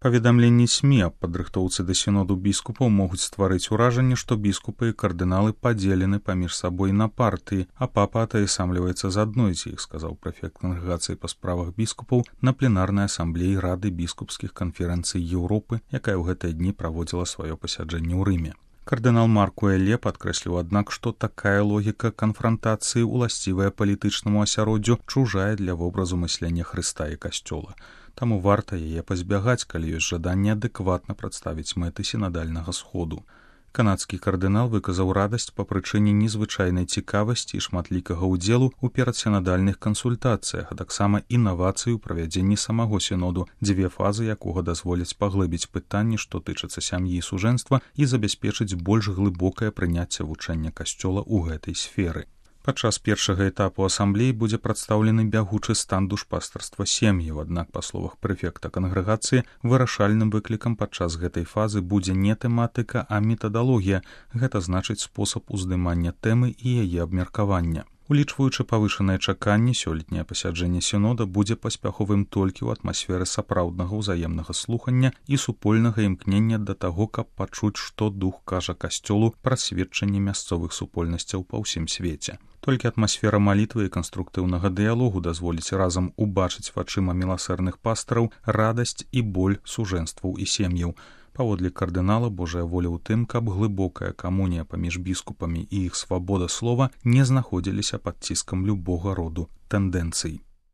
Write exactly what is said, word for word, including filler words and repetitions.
Паведамленні СМІ аб падрыхтоўцы да сіноду біскупаў могуць стварыць уражанне, што біскупы і кардыналы падзелены паміж сабой на партыі, а папа атаясамліваецца з адной з іх, сказаў прэфект кангрэгацыі па справах біскупаў на пленарнай асамблеі Рады біскупскіх канферэнцый Еўропы, якая ў гэтыя дні праводзіла сваё пасяджэнне ў Рыме. Кардынал Марк Уэлле падкрэсліў, аднак, што такая логіка канфрантацыі ўласцівая палітычнаму асяроддзю чужая для вобразу мыслення Хрыста і Касцёла. Таму варта яе пазбягаць, калі ёсць жаданне адэкватна прадставіць мэты сінадальнага сходу. Канадскі кардынал выказаў радасць па прычыне незвычайнай цікавасці і шматлікага ўдзелу ў перадсінадальных кансультацыях, а таксама інавацыі ў правядзенні самого сіноду, дзве фазы якога дазволяць паглыбіць пытанні, што тычацца сям'і і сужэнства, і забяспечыць больш глыбокае прыняцце вучэння Касцёла ў гэтай сферы. Падчас першага этапу асамблеі будзе прадстаўлены бягучы стан душпастарства сем'яў, аднак, па словах прэфекта кангрэгацыі, вырашальным выклікам падчас гэтай фазы будзе не тэматыка, а метадалогія, гэта значыць спосаб уздымання тэмы і яе абмеркавання. Улічваючы павышаныя чаканні, сёлетняе пасяджэнне сінода будзе паспяховым толькі ў атмасферы сапраўднага ўзаемнага слухання і супольнага імкнення да таго, каб пачуць, што дух кажа Касцёлу пра сведчанне мясцовых супольнасцяў па ўсім свеце. Толькі атмасфера малітвы і канструктыўнага дыялогу дазволіць разам убачыць вачыма міласэрных пастараў радасць і боль сужэнстваў і сем'яў. Паводле кардынала, Божая воля ў тым, каб глыбокая камунія паміж біскупамі і іх свабода слова не знаходзіліся пад ціскам любога роду тэндэнцый.